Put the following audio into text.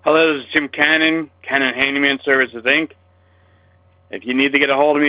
Hello, this is Jim Cannon, Cannon Handyman Services, Inc. If you need to get a hold of me